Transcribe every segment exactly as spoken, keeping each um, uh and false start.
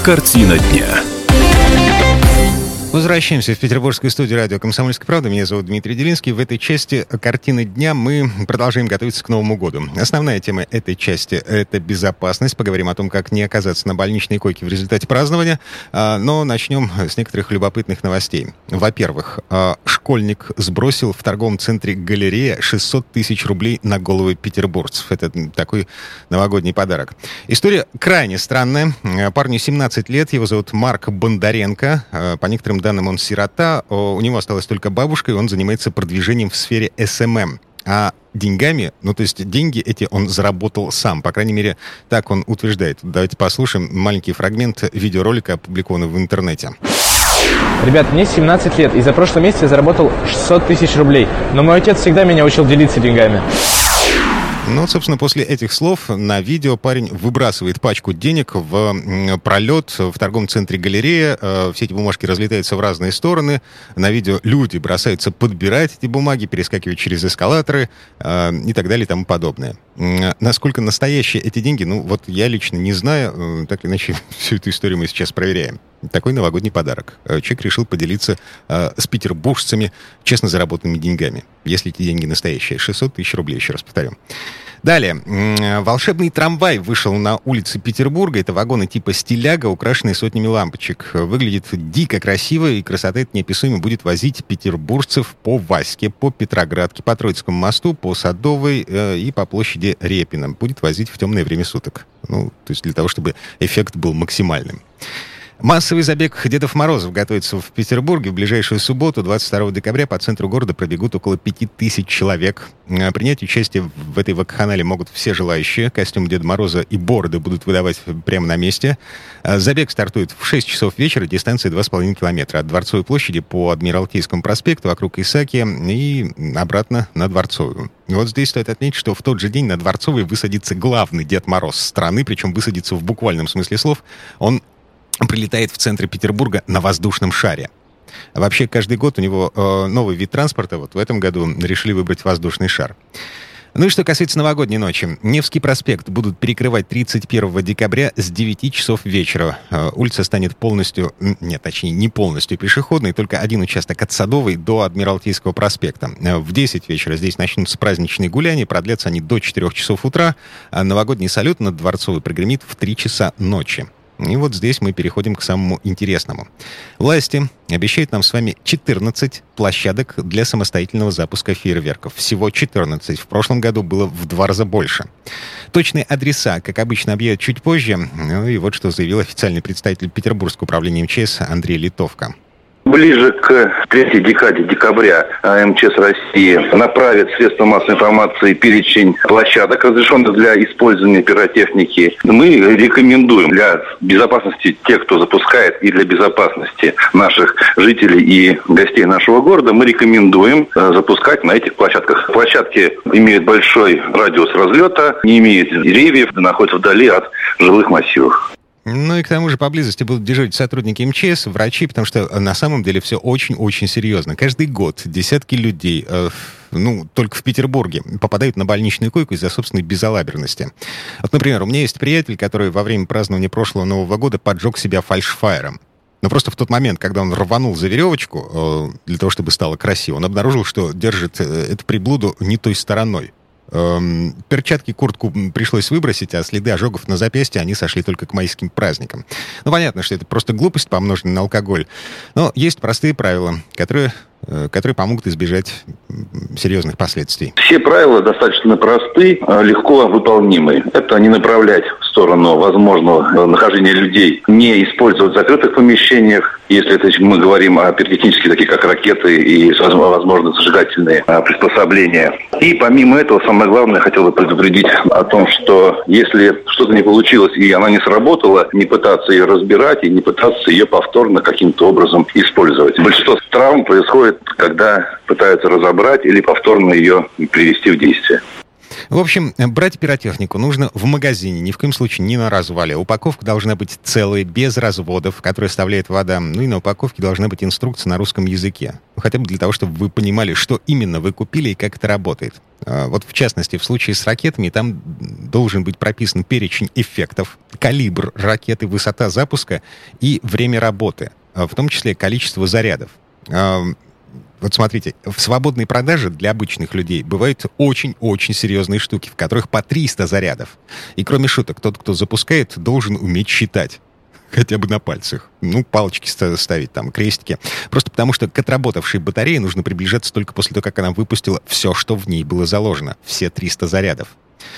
Картина дня. Возвращаемся в петербургскую студию радио «Комсомольская правда». Меня зовут Дмитрий Делинский. В этой части «Картины дня» мы продолжаем готовиться к Новому году. Основная тема этой части — это безопасность. Поговорим о том, как не оказаться на больничной койке в результате празднования. Но начнем с некоторых любопытных новостей. Во-первых, школьник сбросил в торговом центре «Галерея» шестьсот тысяч рублей на головы петербуржцев. Это такой новогодний подарок. История крайне странная. Парню семнадцать лет, его зовут Марк Бондаренко. По некоторым данным, он сирота, у него осталась только бабушка, и он занимается продвижением в сфере эс эм эм. А деньгами, ну то есть деньги эти он заработал сам, по крайней мере, так он утверждает. Давайте послушаем маленький фрагмент видеоролика, опубликованного в интернете. Ребят, мне семнадцать лет, и за прошлый месяц я заработал шестьсот тысяч рублей, но мой отец всегда меня учил делиться деньгами. Ну, собственно, после этих слов на видео парень выбрасывает пачку денег в пролет в торговом центре «Галерея». Все эти бумажки разлетаются в разные стороны. На видео люди бросаются подбирать эти бумаги, перескакивать через эскалаторы и так далее и тому подобное. Насколько настоящие эти деньги, ну, вот я лично не знаю. Так или иначе, всю эту историю мы сейчас проверяем. Такой новогодний подарок. Человек решил поделиться с петербуржцами честно заработанными деньгами. Если эти деньги настоящие. шестьсот тысяч рублей, еще раз повторю. Далее. Волшебный трамвай вышел на улицы Петербурга. Это вагоны типа «Стиляга», украшенные сотнями лампочек. Выглядит дико красиво, и красота эта неописуемо будет возить петербуржцев по Ваське, по Петроградке, по Троицкому мосту, по Садовой э, и по площади Репина. Будет возить в темное время суток. Ну, то есть для того, чтобы эффект был максимальным. Массовый забег Дедов Морозов готовится в Петербурге. В ближайшую субботу, двадцать второго декабря, по центру города пробегут около пяти тысяч человек. Принять участие в этой вакханалии могут все желающие. Костюм Деда Мороза и бороды будут выдавать прямо на месте. Забег стартует в шесть часов вечера, дистанция два с половиной километра. От Дворцовой площади по Адмиралтейскому проспекту, вокруг Исаакия и обратно на Дворцовую. И вот здесь стоит отметить, что в тот же день на Дворцовой высадится главный Дед Мороз страны, причем высадится в буквальном смысле слов. Он прилетает в центр Петербурга на воздушном шаре. Вообще, каждый год у него э, новый вид транспорта. Вот в этом году решили выбрать воздушный шар. Ну и что касается новогодней ночи. Невский проспект будут перекрывать тридцать первого декабря с девяти часов вечера. Э, улица станет полностью, нет, точнее, не полностью пешеходной, только один участок от Садовой до Адмиралтейского проспекта. Э, в десять вечера здесь начнутся праздничные гуляния, продлятся они до четырёх часов утра, а новогодний салют над Дворцовой прогремит в три часа ночи. И вот здесь мы переходим к самому интересному. Власти обещают нам с вами четырнадцать площадок для самостоятельного запуска фейерверков. Всего четырнадцать. В прошлом году было в два раза больше. Точные адреса, как обычно, объявят чуть позже. Ну и вот что заявил официальный представитель Петербургского управления эм че эс Андрей Литовка. Ближе к третьей декаде декабря эм че эс России направит в средства массовой информации перечень площадок, разрешенных для использования пиротехники. Мы рекомендуем для безопасности тех, кто запускает, и для безопасности наших жителей и гостей нашего города, мы рекомендуем запускать на этих площадках. Площадки имеют большой радиус разлета, не имеют деревьев, находятся вдали от жилых массивов. Ну и к тому же поблизости будут дежурить сотрудники эм че эс, врачи, потому что на самом деле все очень-очень серьезно. Каждый год десятки людей, э, ну, только в Петербурге, попадают на больничную койку из-за собственной безалаберности. Вот, например, у меня есть приятель, который во время празднования прошлого Нового года поджег себя фальшфайером. Но просто в тот момент, когда он рванул за веревочку э, для того, чтобы стало красиво, он обнаружил, что держит э, эту приблуду не той стороной. Эм, перчатки, куртку пришлось выбросить, а следы ожогов на запястье, они сошли только к майским праздникам. Ну, понятно, что это просто глупость, помноженная на алкоголь. Но есть простые правила, которые, э, которые помогут избежать серьезных последствий. Все правила достаточно просты, легко выполнимы. Это не направлять в сторону возможного нахождения людей, не использовать в закрытых помещениях, если это мы говорим о пиротехнических, таких как ракеты и, возможно, зажигательные приспособления. И помимо этого, самое главное, я хотел бы предупредить о том, что если что-то не получилось и она не сработала, не пытаться ее разбирать и не пытаться ее повторно каким-то образом использовать. Большинство травм происходит, когда пытаются разобрать или повторно ее привести в действие. В общем, брать пиротехнику нужно в магазине, ни в коем случае не на развале. Упаковка должна быть целой, без разводов, которые оставляет вода. Ну и на упаковке должна быть инструкция на русском языке. Ну, хотя бы для того, чтобы вы понимали, что именно вы купили и как это работает. Вот в частности, в случае с ракетами, там должен быть прописан перечень эффектов, калибр ракеты, высота запуска и время работы, в том числе количество зарядов. Вот смотрите, в свободной продаже для обычных людей бывают очень-очень серьезные штуки, в которых по триста зарядов. И кроме шуток, тот, кто запускает, должен уметь считать. Хотя бы на пальцах. Ну, палочки ставить, там, крестики. Просто потому, что к отработавшей батарее нужно приближаться только после того, как она выпустила все, что в ней было заложено. Все триста зарядов.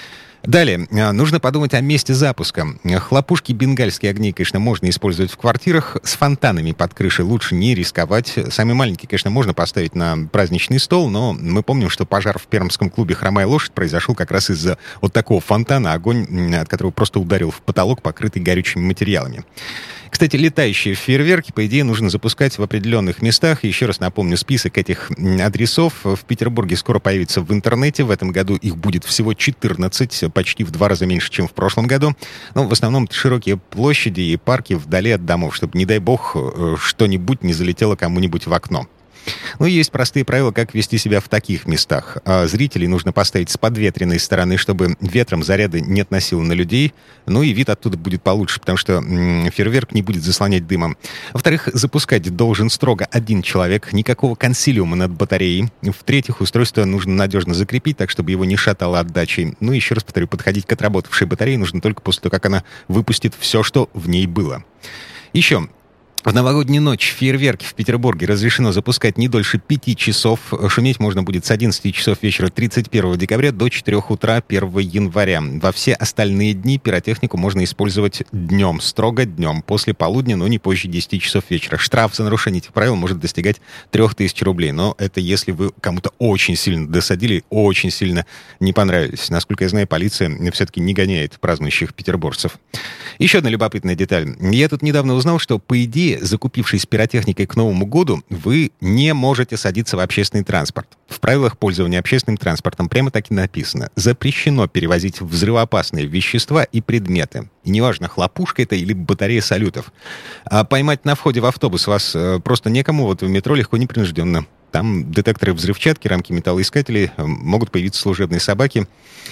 Далее, нужно подумать о месте запуска. Хлопушки, бенгальские огни, конечно, можно использовать в квартирах. С фонтанами под крышей лучше не рисковать. Самые маленькие, конечно, можно поставить на праздничный стол, но мы помним, что пожар в пермском клубе «Хромая лошадь» произошел как раз из-за вот такого фонтана, огонь от которого просто ударил в потолок, покрытый горючими материалами. Кстати, летающие фейерверки, по идее, нужно запускать в определенных местах. Еще раз напомню, список этих адресов в Петербурге скоро появится в интернете. В этом году их будет всего четырнадцать, почти в два раза меньше, чем в прошлом году. Но в основном широкие площади и парки вдали от домов, чтобы, не дай бог, что-нибудь не залетело кому-нибудь в окно. Ну и есть простые правила, как вести себя в таких местах. Зрителей нужно поставить с подветренной стороны, чтобы ветром заряды не относило на людей. Ну и вид оттуда будет получше, потому что м- фейерверк не будет заслонять дымом. Во-вторых, запускать должен строго один человек, никакого консилиума над батареей. В-третьих, устройство нужно надежно закрепить, так чтобы его не шатало отдачей. Ну и еще раз повторю, подходить к отработавшей батарее нужно только после того, как она выпустит все, что в ней было. Еще. В новогоднюю ночь фейерверки в Петербурге разрешено запускать не дольше пяти часов. Шуметь можно будет с одиннадцати часов вечера тридцать первого декабря до четырёх утра первого января. Во все остальные дни пиротехнику можно использовать днем, строго днем, после полудня, но не позже десяти часов вечера. Штраф за нарушение этих правил может достигать трех тысяч рублей. Но это если вы кому-то очень сильно досадили, очень сильно не понравились. Насколько я знаю, полиция все-таки не гоняет празднующих петербуржцев. Еще одна любопытная деталь. Я тут недавно узнал, что, по идее, закупившись пиротехникой к Новому году, вы не можете садиться в общественный транспорт. В правилах пользования общественным транспортом прямо так и написано. Запрещено перевозить взрывоопасные вещества и предметы. И неважно, хлопушка это или батарея салютов. А поймать на входе в автобус вас э, просто некому, вот в метро легко непринужденно. Там детекторы взрывчатки, рамки металлоискателей, э, могут появиться служебные собаки.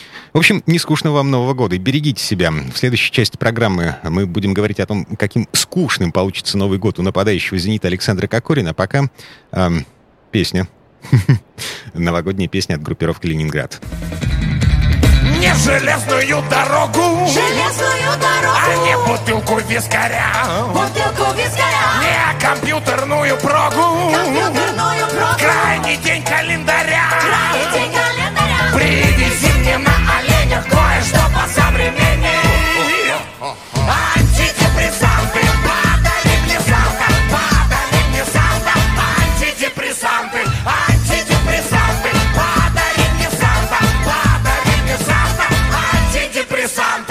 В общем, не скучно вам Нового года. И берегите себя. В следующей части программы мы будем говорить о том, каким скучным получится Новый год у нападающего «Зенита» Александра Кокорина. Пока эм, песня. Новогодняя песня от группировки «Ленинград». Не железную дорогу, железную дорогу, а не бутылку вискаря, бутылку вискаря, не компьютерную прогу, компьютерную прогу, крайний день календаря, крайний день календаря. Привези мне на оленях кое-что посовременнее. Антидепрессанты, падали мне Санта, падали мне Санта, антидепрессанты, антидепрессанты, падали мне Санта, падали мне Санта, антидепрессанты.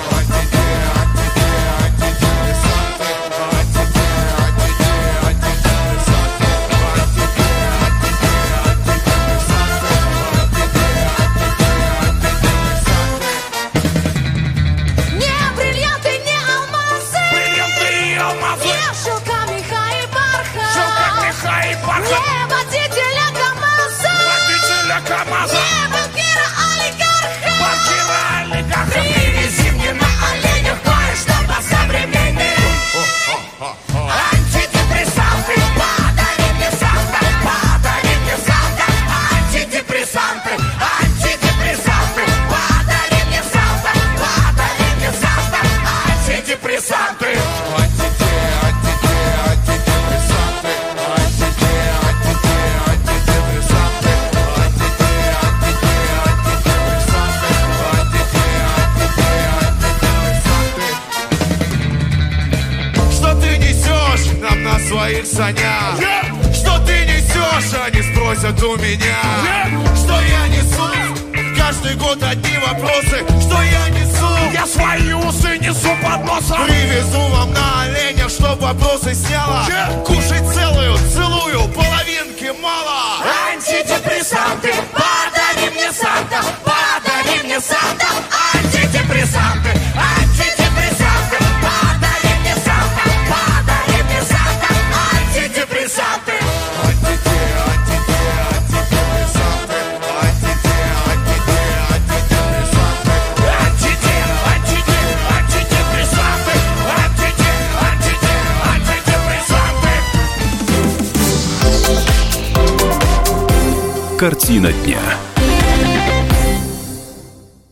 Своих санях, yeah. Что ты несешь, они спросят у меня, yeah. Что я несу, каждый год одни вопросы. Что я несу, я свои усы несу под носом. Привезу вам на оленях, чтоб вопросы сняло, yeah. Кушать целую, целую, половинки мало. Антидепрессанты, подари мне Санта, подари Картина дня.